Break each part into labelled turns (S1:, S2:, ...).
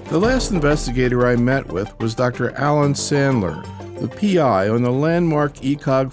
S1: The last investigator I met with was Dr. Alan Sandler, the PI on the landmark ECOG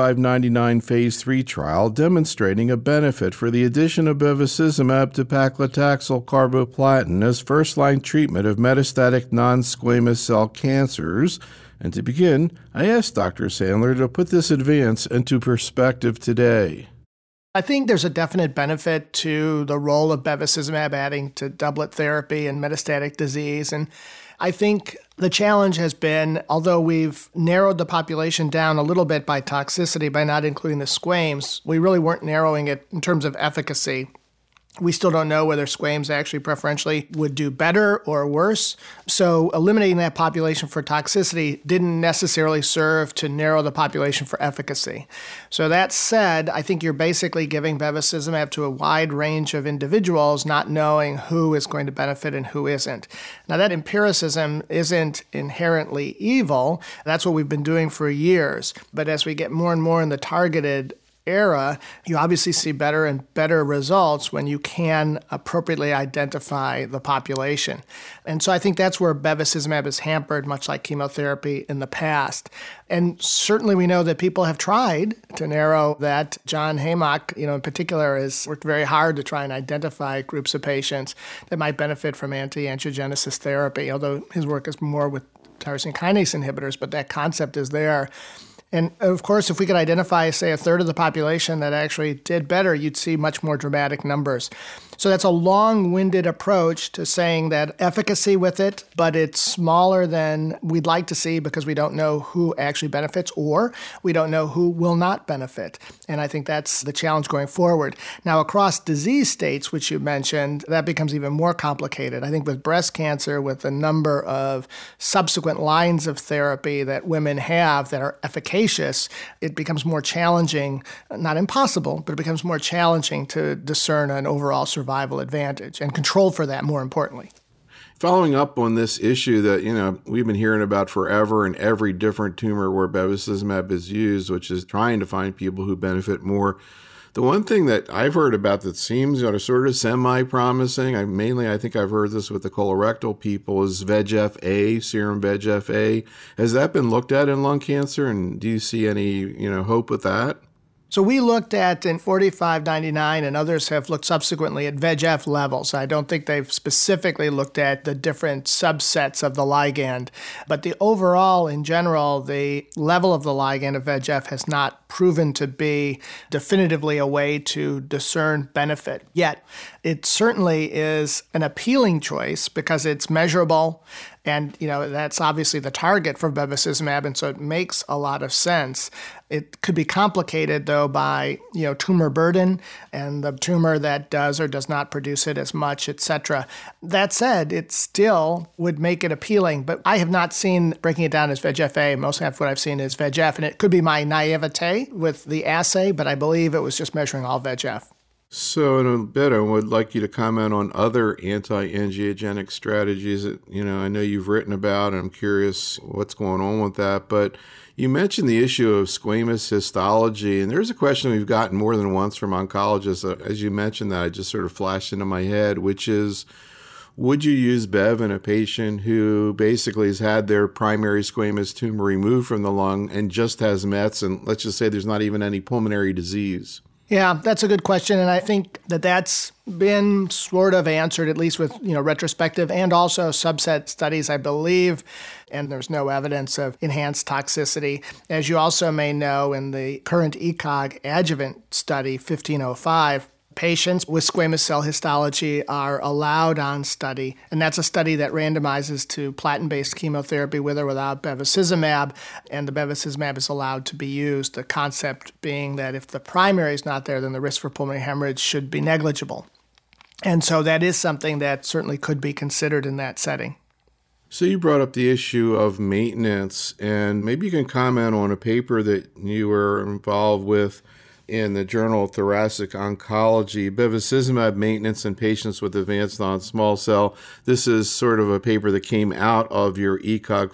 S1: 4599 Phase 3 trial demonstrating a benefit for the addition of bevacizumab to paclitaxel carboplatin as first-line treatment of metastatic non-squamous cell cancers. And to begin, I asked Dr. Sandler to put this advance into perspective today.
S2: I think there's a definite benefit to the role of bevacizumab adding to doublet therapy in metastatic disease. And I think the challenge has been, although we've narrowed the population down a little bit by toxicity by not including the squames, we really weren't narrowing it in terms of efficacy. We still don't know whether squames actually preferentially would do better or worse. So eliminating that population for toxicity didn't necessarily serve to narrow the population for efficacy. So that said, I think you're basically giving bevacizumab to a wide range of individuals, not knowing who is going to benefit and who isn't. Now that empiricism isn't inherently evil. That's what we've been doing for years. But as we get more and more in the targeted era, you obviously see better and better results when you can appropriately identify the population. And so I think that's where bevacizumab is hampered, much like chemotherapy in the past. And certainly we know that people have tried to narrow that. John Haymock, in particular, has worked very hard to try and identify groups of patients that might benefit from anti-angiogenesis therapy, although his work is more with tyrosine kinase inhibitors, but that concept is there. And of course, if we could identify, say, a third of the population that actually did better, you'd see much more dramatic numbers. So that's a long-winded approach to saying that efficacy with it, but it's smaller than we'd like to see because we don't know who actually benefits or we don't know who will not benefit. And I think that's the challenge going forward. Now, across disease states, which you mentioned, that becomes even more complicated. I think with breast cancer, with the number of subsequent lines of therapy that women have that are efficacious, it becomes more challenging, not impossible, but it becomes more challenging to discern an overall survival advantage and control for that, more importantly.
S1: Following up on this issue that, we've been hearing about forever in every different tumor where bevacizumab is used, which is trying to find people who benefit more. The one thing that I've heard about that seems sort of semi-promising, I think I've heard this with the colorectal people, is VEGF-A, serum VEGF-A. Has that been looked at in lung cancer, and do you see any, hope with that?
S2: So we looked at in 4599, and others have looked subsequently at VEGF levels. I don't think they've specifically looked at the different subsets of the ligand, but the overall, in general, the level of the ligand of VEGF has not proven to be definitively a way to discern benefit yet. It certainly is an appealing choice because it's measurable. And, that's obviously the target for bevacizumab, and so it makes a lot of sense. It could be complicated, though, by, tumor burden and the tumor that does or does not produce it as much, et cetera. That said, it still would make it appealing, but I have not seen breaking it down as VEGF-A. Most of what I've seen is VEGF, and it could be my naivete with the assay, but I believe it was just measuring all VEGF.
S1: So in a bit, I would like you to comment on other anti-angiogenic strategies that, I know you've written about, and I'm curious what's going on with that. But you mentioned the issue of squamous histology, and there's a question we've gotten more than once from oncologists. As you mentioned that, I just sort of flashed into my head, which is, would you use Bev in a patient who basically has had their primary squamous tumor removed from the lung and just has Mets, and let's just say there's not even any pulmonary disease?
S2: Yeah, that's a good question, and I think that that's been sort of answered, at least with retrospective and also subset studies, I believe, and there's no evidence of enhanced toxicity. As you also may know, in the current ECOG adjuvant study, 1505, patients with squamous cell histology are allowed on study, and that's a study that randomizes to platinum-based chemotherapy with or without bevacizumab, and the bevacizumab is allowed to be used, the concept being that if the primary is not there, then the risk for pulmonary hemorrhage should be negligible. And so that is something that certainly could be considered in that setting.
S1: So you brought up the issue of maintenance, and maybe you can comment on a paper that you were involved with in the Journal of Thoracic Oncology, bevacizumab maintenance in patients with advanced non-small cell. This is sort of a paper that came out of your ECOG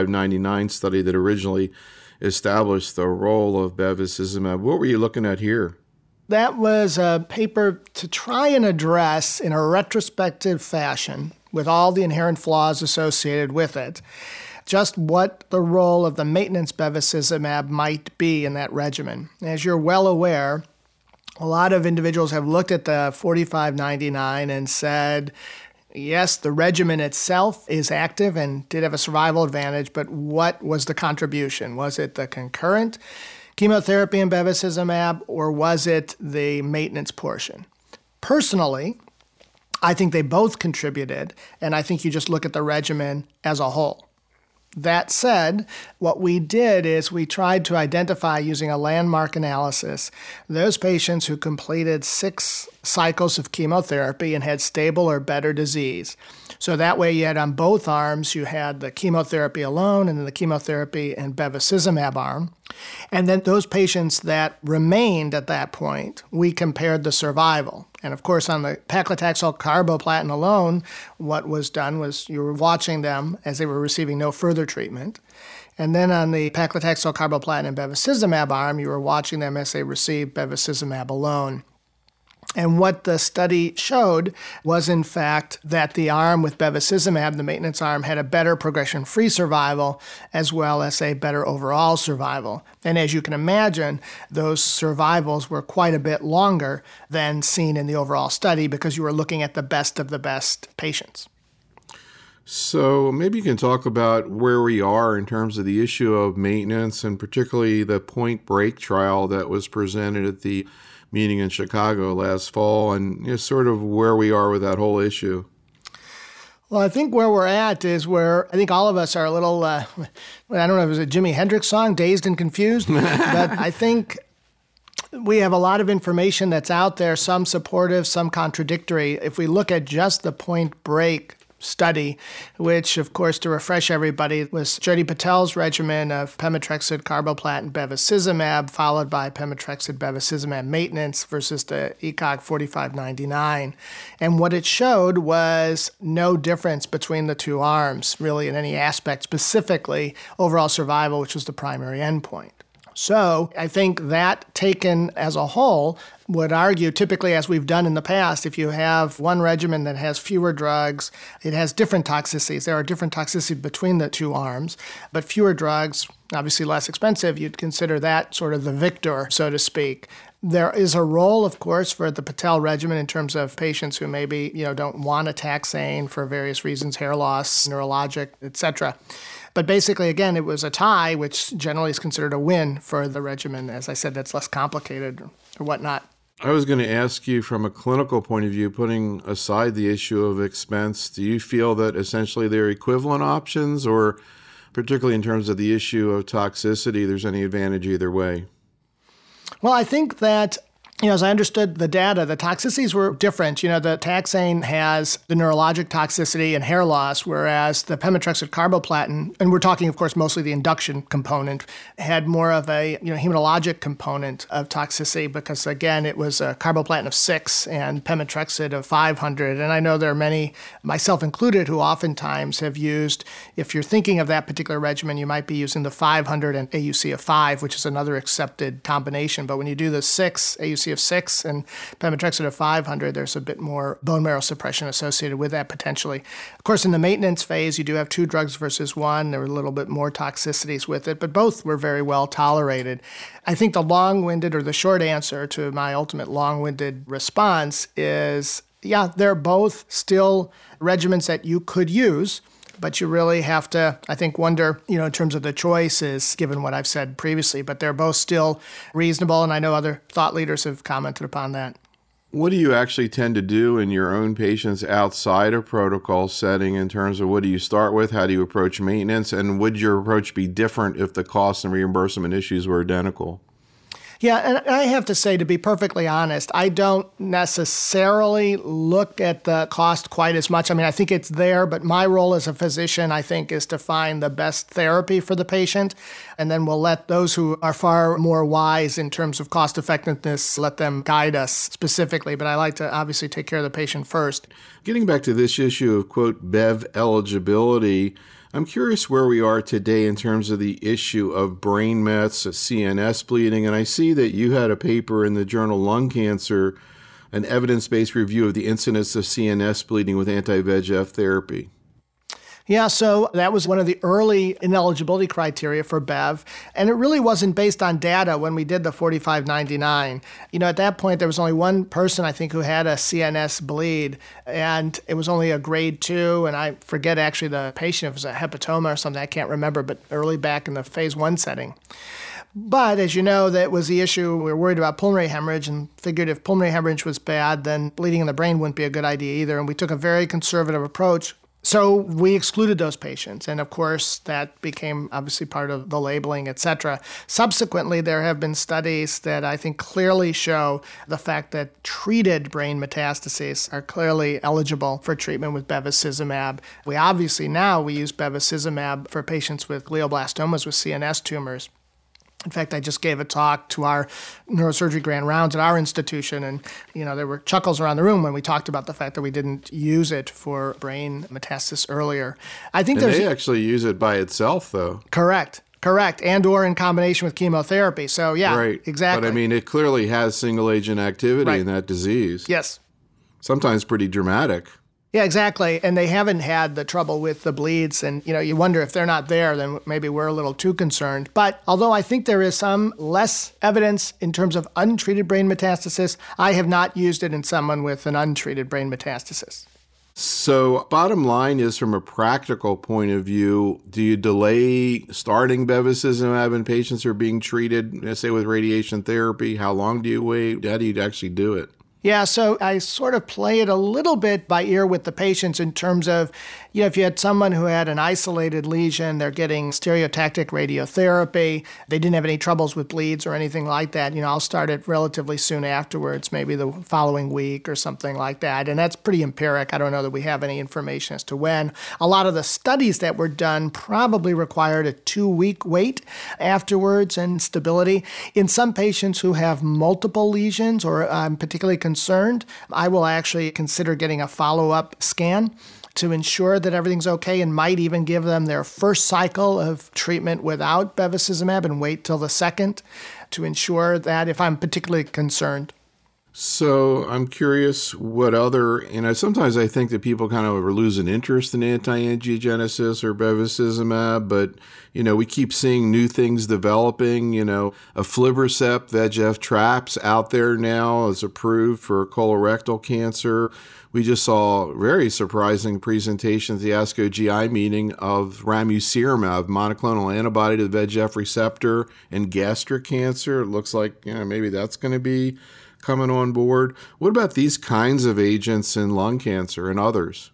S1: 4599 study that originally established the role of bevacizumab. What were you looking at here?
S2: That was a paper to try and address in a retrospective fashion with all the inherent flaws associated with it, just what the role of the maintenance bevacizumab might be in that regimen. As you're well aware, a lot of individuals have looked at the 4599 and said, yes, the regimen itself is active and did have a survival advantage, but what was the contribution? Was it the concurrent chemotherapy and bevacizumab, or was it the maintenance portion? Personally, I think they both contributed, and I think you just look at the regimen as a whole. That said, what we did is we tried to identify, using a landmark analysis, those patients who completed 6 cycles of chemotherapy and had stable or better disease. So that way you had on both arms, you had the chemotherapy alone and then the chemotherapy and bevacizumab arm. And then those patients that remained at that point, we compared the survival. And of course, on the paclitaxel carboplatin alone, what was done was you were watching them as they were receiving no further treatment. And then on the paclitaxel carboplatin and bevacizumab arm, you were watching them as they received bevacizumab alone. And what the study showed was, in fact, that the arm with bevacizumab, the maintenance arm, had a better progression-free survival as well as a better overall survival. And as you can imagine, those survivals were quite a bit longer than seen in the overall study because you were looking at the best of the best patients.
S1: So maybe you can talk about where we are in terms of the issue of maintenance, and particularly the Point Break trial that was presented at the meeting in Chicago last fall, and sort of where we are with that whole issue.
S2: Well, I think where we're at is where I think all of us are a little, I don't know if it was a Jimi Hendrix song, Dazed and Confused, but I think we have a lot of information that's out there, some supportive, some contradictory. If we look at just the Point Break study, which, of course, to refresh everybody, was Jyoti Patel's regimen of pemetrexed, carboplatin, bevacizumab, followed by pemetrexed, bevacizumab maintenance versus the ECOG 4599. And what it showed was no difference between the two arms, really, in any aspect, specifically overall survival, which was the primary endpoint. So I think that taken as a whole would argue, typically as we've done in the past, if you have one regimen that has fewer drugs, it has different toxicities. There are different toxicities between the two arms, but fewer drugs, obviously less expensive, you'd consider that sort of the victor, so to speak. There is a role, of course, for the Patel regimen in terms of patients who maybe don't want a taxane for various reasons, hair loss, neurologic, etc. But basically, again, it was a tie, which generally is considered a win for the regimen. As I said, that's less complicated or whatnot.
S1: I was going to ask you, from a clinical point of view, putting aside the issue of expense, do you feel that essentially they're equivalent options, or particularly in terms of the issue of toxicity, there's any advantage either way?
S2: Well, I think that, as I understood the data, the toxicities were different. The taxane has the neurologic toxicity and hair loss, whereas the pemetrexed carboplatin, and we're talking, of course, mostly the induction component, had more of a hematologic component of toxicity because, again, it was a carboplatin of 6 and pemetrexed of 500. And I know there are many, myself included, who oftentimes have used, if you're thinking of that particular regimen, you might be using the 500 and AUC of 5, which is another accepted combination. But when you do the 6, AUC of 6 and pemetrexed of 500, there's a bit more bone marrow suppression associated with that potentially. Of course, in the maintenance phase, you do have 2 drugs versus 1. There were a little bit more toxicities with it, but both were very well tolerated. I think the long-winded or the short answer to my ultimate long-winded response is, yeah, they're both still regimens that you could use. But you really have to, I think, wonder, in terms of the choices, given what I've said previously. But they're both still reasonable, and I know other thought leaders have commented upon that.
S1: What do you actually tend to do in your own patients outside of protocol setting in terms of what do you start with? How do you approach maintenance? And would your approach be different if the cost and reimbursement issues were identical?
S2: Yeah, and I have to say, to be perfectly honest, I don't necessarily look at the cost quite as much. I mean, I think it's there, but my role as a physician, I think, is to find the best therapy for the patient, and then we'll let those who are far more wise in terms of cost effectiveness, let them guide us specifically. But I like to obviously take care of the patient first.
S1: Getting back to this issue of, quote, BEV eligibility, I'm curious where we are today in terms of the issue of brain mets, CNS bleeding, and I see that you had a paper in the journal Lung Cancer an evidence-based review of the incidence of CNS bleeding with anti-VEGF therapy.
S2: Yeah, so that was one of the early ineligibility criteria for BEV, and it really wasn't based on data when we did the 4599. At that point, there was only one person, I think, who had a CNS bleed, and it was only a grade 2, and I forget actually the patient, if it was a hepatoma or something, I can't remember, but early back in the phase 1 setting. But as you know, that was the issue. We were worried about pulmonary hemorrhage and figured if pulmonary hemorrhage was bad, then bleeding in the brain wouldn't be a good idea either, and we took a very conservative approach. So we excluded those patients, and of course that became obviously part of the labeling, etc. Subsequently, there have been studies that I think clearly show the fact that treated brain metastases are clearly eligible for treatment with bevacizumab. We use bevacizumab for patients with glioblastomas with CNS tumors. In fact, I just gave a talk to our neurosurgery grand rounds at our institution, and there were chuckles around the room when we talked about the fact that we didn't use it for brain metastasis earlier. I think
S1: they actually use it by itself, though.
S2: Correct, and or in combination with chemotherapy. So yeah,
S1: right.
S2: Exactly.
S1: But it clearly has single agent activity in that disease.
S2: Yes.
S1: Sometimes pretty dramatic.
S2: Yeah, exactly. And they haven't had the trouble with the bleeds. And, you wonder if they're not there, then maybe we're a little too concerned. But although I think there is some less evidence in terms of untreated brain metastasis, I have not used it in someone with an untreated brain metastasis.
S1: So bottom line is, from a practical point of view, do you delay starting bevacizumab in patients who are being treated, say with radiation therapy? How long do you wait? How do you actually do it?
S2: Yeah, so I sort of play it a little bit by ear with the patients in terms of, if you had someone who had an isolated lesion, they're getting stereotactic radiotherapy, they didn't have any troubles with bleeds or anything like that, I'll start it relatively soon afterwards, maybe the following week or something like that. And that's pretty empiric. I don't know that we have any information as to when. A lot of the studies that were done probably required a 2-week wait afterwards and stability. In some patients who have multiple lesions, or I'm particularly concerned, I will actually consider getting a follow-up scan to ensure that everything's okay, and might even give them their first cycle of treatment without bevacizumab and wait till the second to ensure that, if I'm particularly concerned.
S1: So I'm curious what other, sometimes I think that people kind of lose an interest in anti-angiogenesis or bevacizumab, but, we keep seeing new things developing. Aflibercept VEGF traps out there now is approved for colorectal cancer. We just saw very surprising presentations at the ASCO GI meeting of ramucirumab, monoclonal antibody to the VEGF receptor in gastric cancer. It looks like, maybe that's going to be coming on board. What about these kinds of agents in lung cancer and others?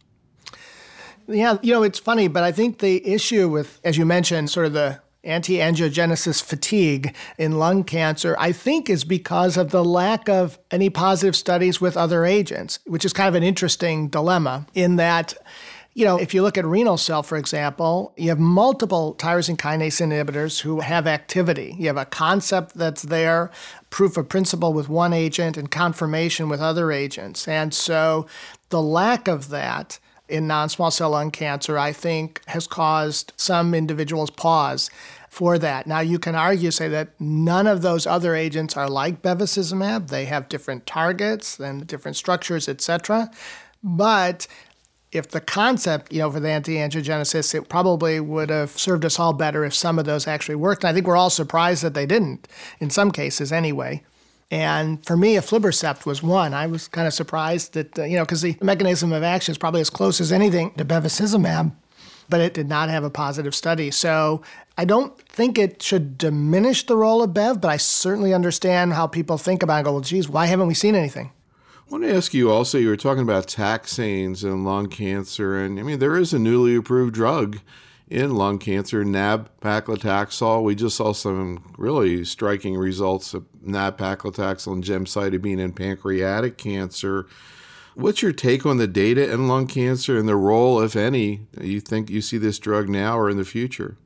S2: Yeah, it's funny, but I think the issue with, as you mentioned, sort of the anti-angiogenesis fatigue in lung cancer, I think is because of the lack of any positive studies with other agents, which is kind of an interesting dilemma in that, if you look at renal cell, for example, you have multiple tyrosine kinase inhibitors who have activity. You have a concept that's there, proof of principle with one agent, and confirmation with other agents. And so the lack of that in non-small cell lung cancer, I think, has caused some individuals pause for that. Now, you can argue, say that none of those other agents are like bevacizumab. They have different targets and different structures, etc. But if the concept, for the anti-angiogenesis, it probably would have served us all better if some of those actually worked. And I think we're all surprised that they didn't, in some cases anyway. And for me, aflibercept was one. I was kind of surprised that, because the mechanism of action is probably as close as anything to bevacizumab, but it did not have a positive study. So I don't think it should diminish the role of Bev, but I certainly understand how people think about it and go, well, geez, why haven't we seen anything?
S1: I want to ask you also, you were talking about taxanes in lung cancer, and there is a newly approved drug in lung cancer, nab-paclitaxel. We just saw some really striking results of nab-paclitaxel and gemcitabine in pancreatic cancer. What's your take on the data in lung cancer and the role, if any, you think you see this drug now or in the future?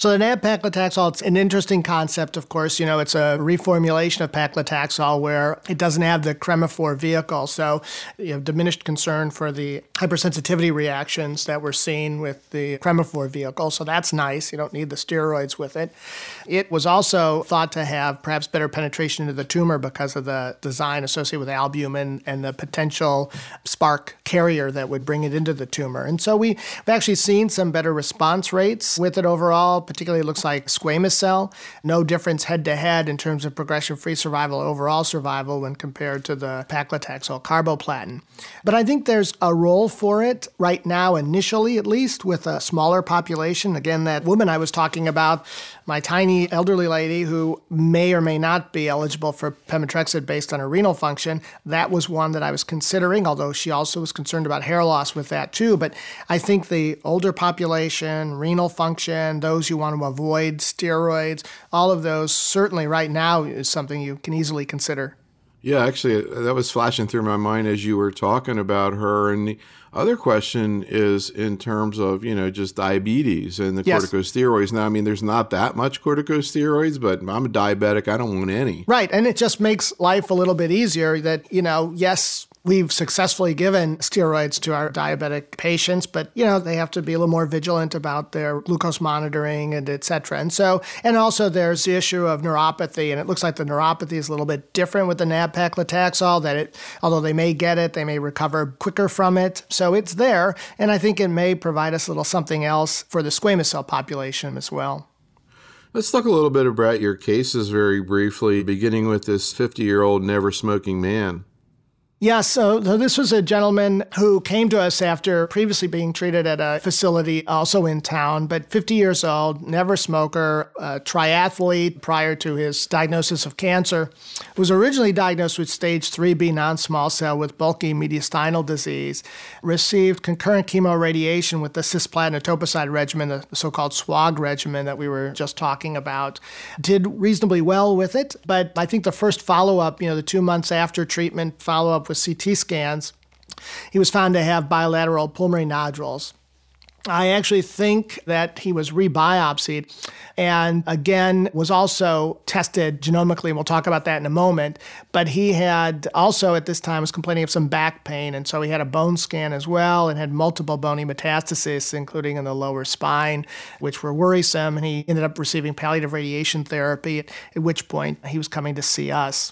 S2: So the nab-paclitaxel, it's an interesting concept, of course. It's a reformulation of paclitaxel where it doesn't have the cremophore vehicle. So you have diminished concern for the hypersensitivity reactions that we're seeing with the cremophore vehicle. So that's nice. You don't need the steroids with it. It was also thought to have perhaps better penetration into the tumor because of the design associated with albumin and the potential spark carrier that would bring it into the tumor. And so we've actually seen some better response rates with it overall. Particularly, it looks like squamous cell. No difference head-to-head in terms of progression-free survival or overall survival when compared to the paclitaxel carboplatin. But I think there's a role for it right now, initially at least, with a smaller population. Again, that woman I was talking about, my tiny elderly lady who may or may not be eligible for pemetrexed based on her renal function, that was one that I was considering, although she also was concerned about hair loss with that too. But I think the older population, renal function, those who want to avoid steroids, all of those certainly right now is something you can easily consider.
S1: Yeah, actually, that was flashing through my mind as you were talking about her. And the other question is in terms of, just diabetes and the corticosteroids. Now, there's not that much corticosteroids, but I'm a diabetic. I don't want any.
S2: Right. And it just makes life a little bit easier that, yes, we've successfully given steroids to our diabetic patients, but, they have to be a little more vigilant about their glucose monitoring and et cetera. And also there's the issue of neuropathy, and it looks like the neuropathy is a little bit different with the nab-paclitaxel, that although they may get it, they may recover quicker from it. So it's there, and I think it may provide us a little something else for the squamous cell population as well.
S1: Let's talk a little bit about your cases very briefly, beginning with this 50-year-old never smoking man.
S2: Yeah, so this was a gentleman who came to us after previously being treated at a facility also in town, but 50 years old, never smoker, triathlete prior to his diagnosis of cancer, was originally diagnosed with stage 3B non-small cell with bulky mediastinal disease, received concurrent chemoradiation with the cisplatin etoposide regimen, the so-called SWOG regimen that we were just talking about, did reasonably well with it, but I think the first follow-up, the 2 months after treatment follow-up with CT scans, he was found to have bilateral pulmonary nodules. I actually think that he was rebiopsied and again was also tested genomically, and we'll talk about that in a moment, but he had also at this time was complaining of some back pain, and so he had a bone scan as well and had multiple bony metastases, including in the lower spine, which were worrisome, and he ended up receiving palliative radiation therapy, at which point he was coming to see us.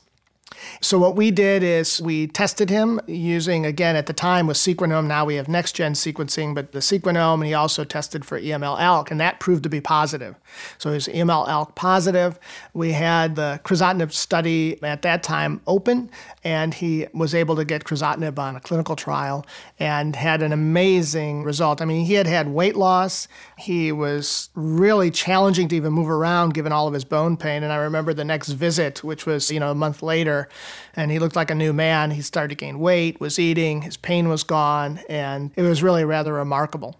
S2: So what we did is we tested him using, again, at the time was Sequenome. Now we have next-gen sequencing, but the Sequenome, and he also tested for EML-ALK, and that proved to be positive. So he was EML-ALK positive. We had the crizotinib study at that time open, and he was able to get crizotinib on a clinical trial and had an amazing result. He had weight loss. He was really challenging to even move around given all of his bone pain. And I remember the next visit, which was, a month later, and he looked like a new man. He started to gain weight, was eating, his pain was gone, and it was really rather remarkable.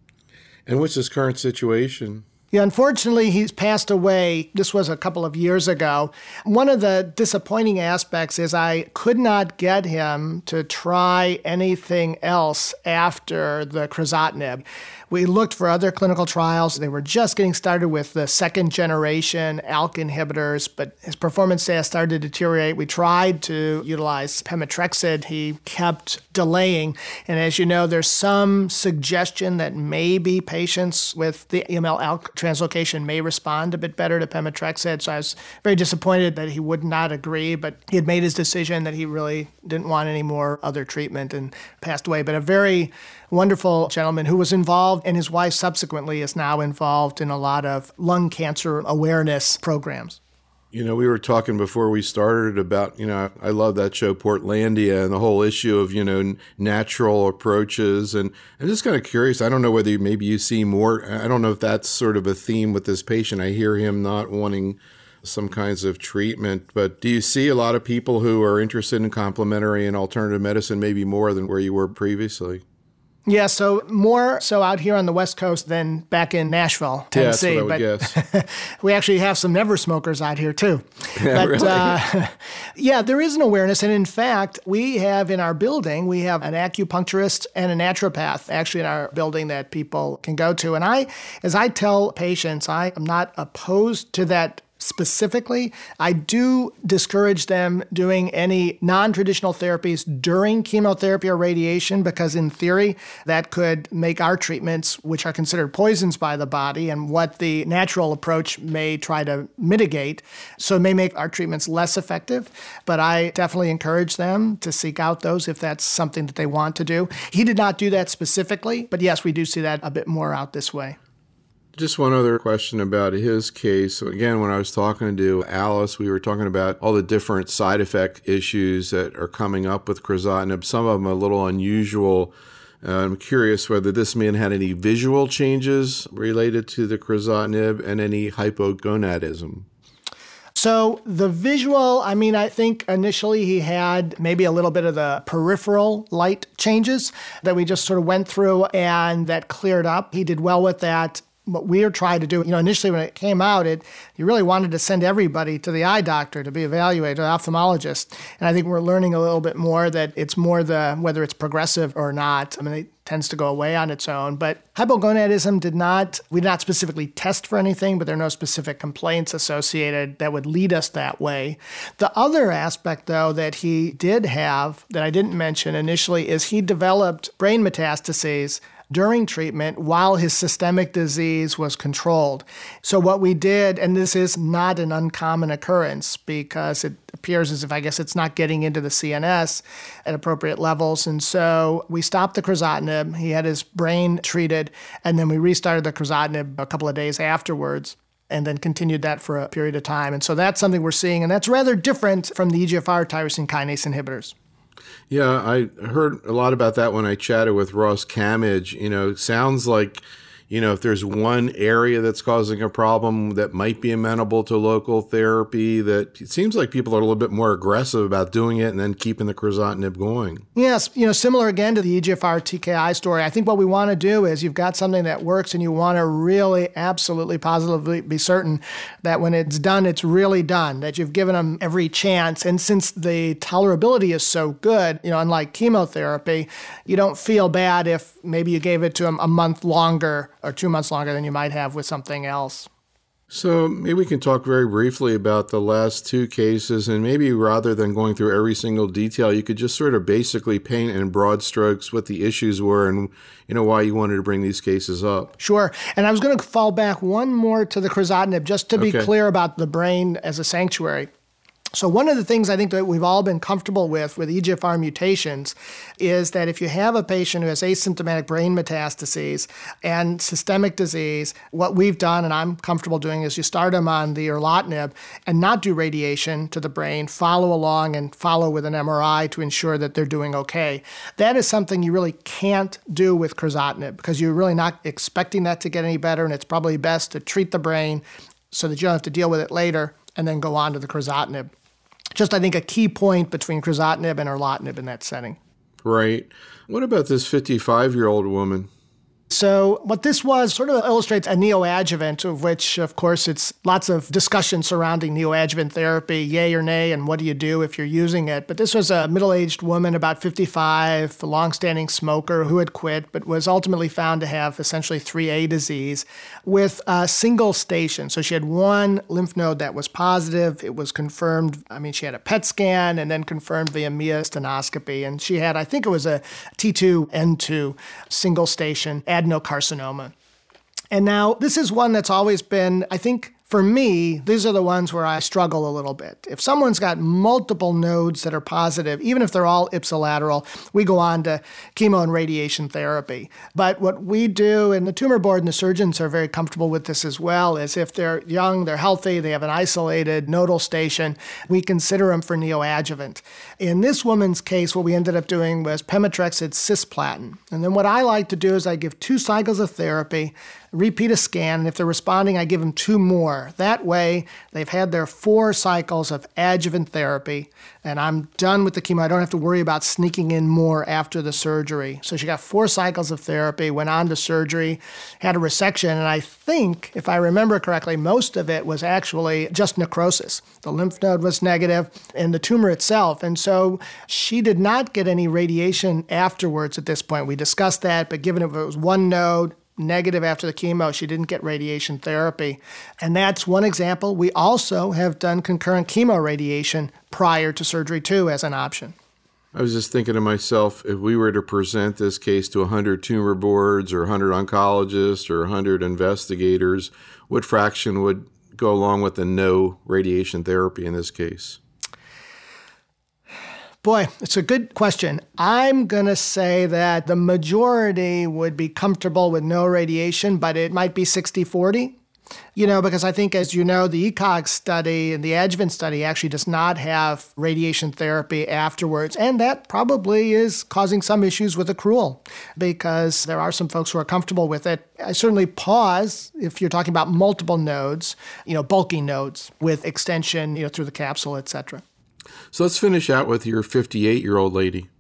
S1: And what's his current situation?
S2: Yeah, unfortunately, he's passed away. This was a couple of years ago. One of the disappointing aspects is I could not get him to try anything else after the crizotinib. We looked for other clinical trials. They were just getting started with the second generation ALK inhibitors, but his performance status started to deteriorate. We tried to utilize pemetrexed. He kept delaying. And as you know, there's some suggestion that maybe patients with the EML-ALK translocation may respond a bit better to pemetrexed. So I was very disappointed that he would not agree, but he had made his decision that he really didn't want any more other treatment and passed away. But a very wonderful gentleman who was involved, and his wife subsequently is now involved in a lot of lung cancer awareness programs.
S1: We were talking before we started about, I love that show Portlandia and the whole issue of, natural approaches. And I'm just kind of curious. I don't know whether maybe you see more. I don't know if that's sort of a theme with this patient. I hear him not wanting some kinds of treatment, but do you see a lot of people who are interested in complementary and alternative medicine maybe more than where you were previously?
S2: Yeah, so more so out here on the West Coast than back in Nashville, Tennessee.
S1: Yeah, that's what I would guess.
S2: We actually have some never smokers out here too.
S1: Yeah,
S2: but,
S1: really?
S2: Yeah, there is an awareness. And in fact, we have in our building, we have an acupuncturist and a naturopath actually in our building that people can go to. And as I tell patients, I am not opposed to that specifically. I do discourage them doing any non-traditional therapies during chemotherapy or radiation because in theory that could make our treatments, which are considered poisons by the body and what the natural approach may try to mitigate, so it may make our treatments less effective. But I definitely encourage them to seek out those if that's something that they want to do. He did not do that specifically, but yes, we do see that a bit more out this way.
S1: Just one other question about his case. So again, when I was talking to Alice, we were talking about all the different side effect issues that are coming up with crizotinib. Some of them are a little unusual. I'm curious whether this man had any visual changes related to the crizotinib and any hypogonadism.
S2: So the visual, I think initially he had maybe a little bit of the peripheral light changes that we just sort of went through and that cleared up. He did well with that. What we are trying to do, initially when it came out, you really wanted to send everybody to the eye doctor to be evaluated, an ophthalmologist. And I think we're learning a little bit more that it's more whether it's progressive or not. It tends to go away on its own. But hypogonadism we did not specifically test for anything, but there are no specific complaints associated that would lead us that way. The other aspect, though, that he did have that I didn't mention initially is he developed brain metastases during treatment while his systemic disease was controlled. So what we did, and this is not an uncommon occurrence because it appears as if it's not getting into the CNS at appropriate levels. And so we stopped the crizotinib. He had his brain treated, and then we restarted the crizotinib a couple of days afterwards and then continued that for a period of time. And so that's something we're seeing, and that's rather different from the EGFR tyrosine kinase inhibitors.
S1: Yeah, I heard a lot about that when I chatted with Ross Camage. It sounds like, if there's one area that's causing a problem that might be amenable to local therapy, that it seems like people are a little bit more aggressive about doing it and then keeping the crizotinib going.
S2: Yes, similar again to the EGFR TKI story. I think what we want to do is you've got something that works and you want to really absolutely positively be certain that when it's done, it's really done, that you've given them every chance. And since the tolerability is so good, unlike chemotherapy, you don't feel bad if maybe you gave it to them a month longer or 2 months longer than you might have with something else.
S1: So maybe we can talk very briefly about the last two cases, and maybe rather than going through every single detail, you could just sort of basically paint in broad strokes what the issues were and why you wanted to bring these cases up.
S2: Sure. And I was going to fall back one more to the crizotinib just to be clear about the brain as a sanctuary. So one of the things I think that we've all been comfortable with EGFR mutations is that if you have a patient who has asymptomatic brain metastases and systemic disease, what we've done, and I'm comfortable doing, is you start them on the erlotinib and not do radiation to the brain, follow along and follow with an MRI to ensure that they're doing okay. That is something you really can't do with crizotinib because you're really not expecting that to get any better, and it's probably best to treat the brain so that you don't have to deal with it later and then go on to the crizotinib. Just, I think, a key point between crizotinib and erlotinib in that setting.
S1: Right. What about this 55-year-old woman?
S2: So what this was sort of illustrates a neoadjuvant, of which, of course, it's lots of discussion surrounding neoadjuvant therapy, yay or nay, and what do you do if you're using it. But this was a middle-aged woman, about 55, a long-standing smoker who had quit, but was ultimately found to have essentially 3A disease with a single station. So she had one lymph node that was positive. It was confirmed. She had a PET scan and then confirmed via Mia stenoscopy. And she had, I think it was a T2N2 single station adenocarcinoma. And now this is one that's always been, I think, for me, these are the ones where I struggle a little bit. If someone's got multiple nodes that are positive, even if they're all ipsilateral, we go on to chemo and radiation therapy. But what we do, and the tumor board and the surgeons are very comfortable with this as well, is if they're young, they're healthy, they have an isolated nodal station, we consider them for neoadjuvant. In this woman's case, what we ended up doing was pemetrexed cisplatin. And then what I like to do is I give 2 cycles of therapy, repeat a scan, and if they're responding, I give them 2 more. That way, they've had their 4 cycles of adjuvant therapy, and I'm done with the chemo. I don't have to worry about sneaking in more after the surgery. So she got 4 cycles of therapy, went on to surgery, had a resection, and I think, if I remember correctly, most of it was actually just necrosis. The lymph node was negative and the tumor itself, and so she did not get any radiation afterwards at this point. We discussed that, but given it was 1 node, negative after the chemo, she didn't get radiation therapy. And that's one example. We also have done concurrent chemoradiation prior to surgery too as an option.
S1: I was just thinking to myself, if we were to present this case to 100 tumor boards or 100 oncologists or 100 investigators, what fraction would go along with the no radiation therapy in this case?
S2: Boy, it's a good question. I'm going to say that the majority would be comfortable with no radiation, but it might be 60-40. Because I think, as you know, the ECOG study and the adjuvant study actually does not have radiation therapy afterwards. And that probably is causing some issues with accrual because there are some folks who are comfortable with it. I certainly pause if you're talking about multiple nodes, bulky nodes with extension, through the capsule, et cetera.
S1: So let's finish out with your 58-year-old lady.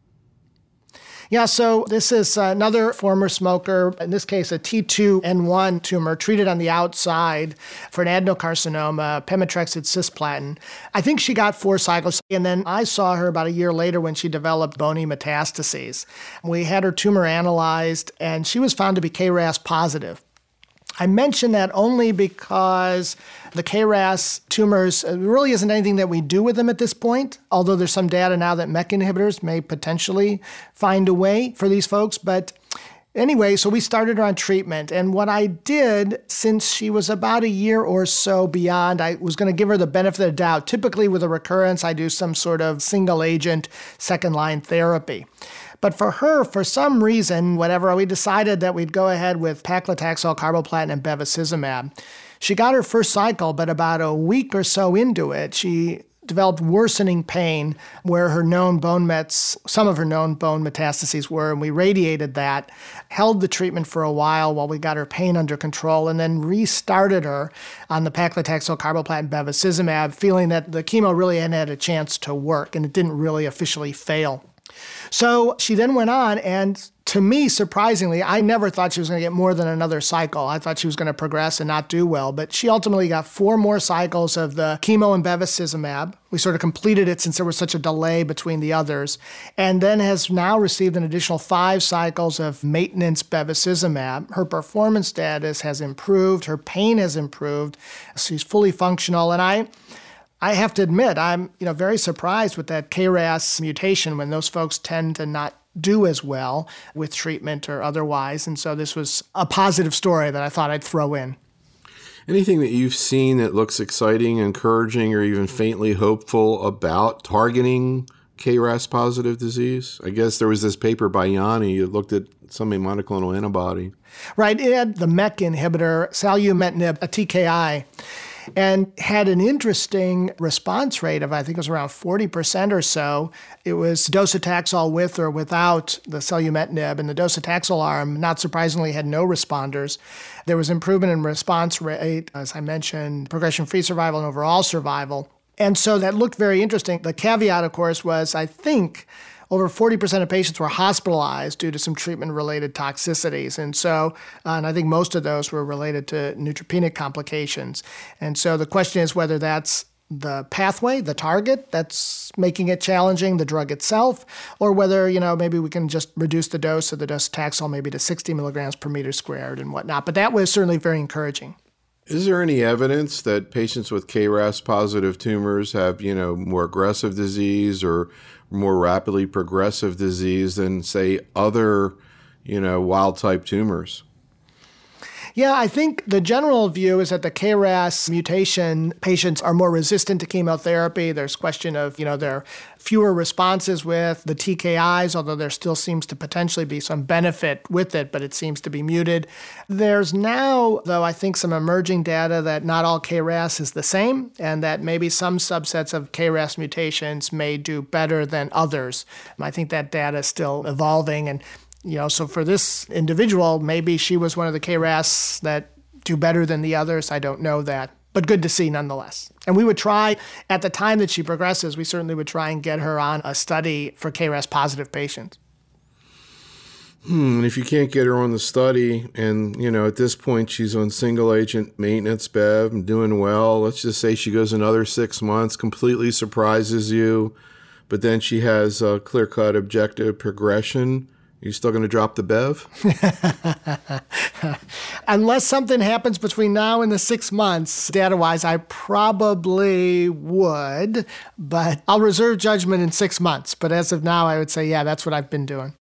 S2: Yeah, so this is another former smoker, in this case a T2N1 tumor treated on the outside for an adenocarcinoma, pemetrexed cisplatin. I think she got 4 cycles, and then I saw her about a year later when she developed bony metastases. We had her tumor analyzed, and she was found to be KRAS positive. I mention that only because the KRAS tumors, really isn't anything that we do with them at this point, although there's some data now that MEK inhibitors may potentially find a way for these folks. But anyway, so we started her on treatment. And what I did, since she was about a year or so beyond, I was going to give her the benefit of the doubt. Typically with a recurrence, I do some sort of single agent second-line therapy. But for her, for some reason, we decided that we'd go ahead with paclitaxel, carboplatin, and bevacizumab. She got her first cycle, but about a week or so into it, she developed worsening pain where her known bone mets, some of her known bone metastases were, and we radiated that, held the treatment for a while we got her pain under control, and then restarted her on the paclitaxel, carboplatin, bevacizumab, feeling that the chemo really hadn't had a chance to work, and it didn't really officially fail. So she then went on, and to me, surprisingly, I never thought she was going to get more than another cycle. I thought she was going to progress and not do well, but she ultimately got 4 more cycles of the chemo and bevacizumab. We sort of completed it since there was such a delay between the others, and then has now received an additional 5 cycles of maintenance bevacizumab. Her performance status has improved. Her pain has improved. She's fully functional, and I have to admit, I'm very surprised with that KRAS mutation when those folks tend to not do as well with treatment or otherwise. And so this was a positive story that I thought I'd throw in.
S1: Anything that you've seen that looks exciting, encouraging, or even faintly hopeful about targeting KRAS positive disease? I guess there was this paper by Yanni that looked at some monoclonal antibody.
S2: Right. It had the MEK inhibitor, salumetinib, a TKI, and had an interesting response rate of, I think it was around 40% or so. It was docetaxel with or without the salumetinib, and the docetaxel arm, not surprisingly, had no responders. There was improvement in response rate, as I mentioned, progression-free survival and overall survival. And so that looked very interesting. The caveat, of course, was, I think, over 40% of patients were hospitalized due to some treatment-related toxicities. And so, and I think most of those were related to neutropenic complications. And so the question is whether that's the pathway, the target, that's making it challenging, the drug itself, or whether, maybe we can just reduce the dose of the docetaxel maybe to 60 milligrams per meter squared and whatnot. But that was certainly very encouraging.
S1: Is there any evidence that patients with KRAS positive tumors have, more aggressive disease or more rapidly progressive disease than, say, other, wild type tumors?
S2: Yeah, I think the general view is that the KRAS mutation patients are more resistant to chemotherapy. There's question of, there are fewer responses with the TKIs, although there still seems to potentially be some benefit with it, but it seems to be muted. There's now, though, I think some emerging data that not all KRAS is the same, and that maybe some subsets of KRAS mutations may do better than others. I think that data is still evolving, and So for this individual, maybe she was one of the KRAS that do better than the others. I don't know that, but good to see nonetheless. And we would try, at the time that she progresses, we certainly would try and get her on a study for KRAS positive patients.
S1: And if you can't get her on the study and, at this point she's on single agent maintenance Bev and doing well, let's just say she goes another 6 months, completely surprises you, but then she has a clear-cut objective progression, are you still going to drop the Bev?
S2: Unless something happens between now and the 6 months, data-wise, I probably would, but I'll reserve judgment in 6 months. But as of now, I would say, yeah, that's what I've been doing.